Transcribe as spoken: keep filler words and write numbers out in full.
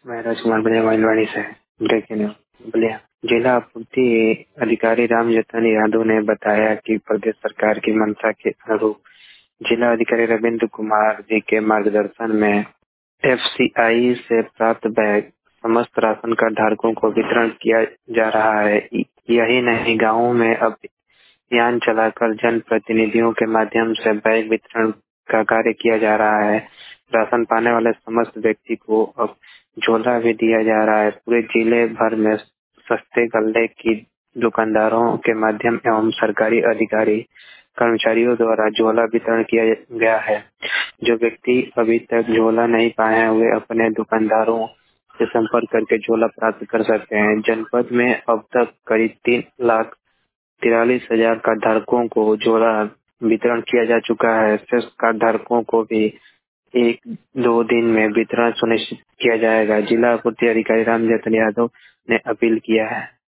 मैं राजकुमार बलिया माइलवाड़ी से breaking news Ballia. जिला आपूर्ति अधिकारी रामजतन यादव ने बताया कि प्रदेश सरकार की मंशा के अनुरूप जिला अधिकारी रविंद्र कुमार जी के मार्गदर्शन में एफसीआई से प्राप्त बैग समस्त राशन कार्ड धारकों को वितरण किया जा रहा है। यही नहीं, गाँवों में अब अभियान चलाकर जन प्रतिनिधियों के माध्यम से बैग वितरण का कार्य किया जा रहा है। राशन पाने वाले समस्त व्यक्ति को अब झोला भी दिया जा रहा है। पूरे जिले भर में सस्ते गल्ले की दुकानदारों के माध्यम एवं सरकारी अधिकारी कर्मचारियों द्वारा झोला वितरण किया गया है। जो व्यक्ति अभी तक झोला नहीं पाए हैं वे अपने दुकानदारों से संपर्क करके झोला प्राप्त कर सकते हैं। जनपद में अब तक करीब तीन लाख तिरालीस हजार कार्ड धारकों को झोला वितरण किया जा चुका है। शेष कार्ड धारकों को भी एक दो दिन में वितरण सुनिश्चित किया जाएगा। जिला आपूर्ति अधिकारी रामजतन यादव ने अपील किया है।